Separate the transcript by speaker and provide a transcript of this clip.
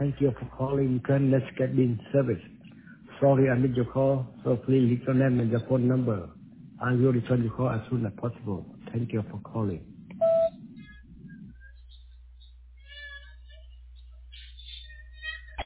Speaker 1: Thank you for calling Let's Get In Service. Sorry I missed your call, so please leave your name and your phone number. I will return your call as soon as possible. Thank you for calling.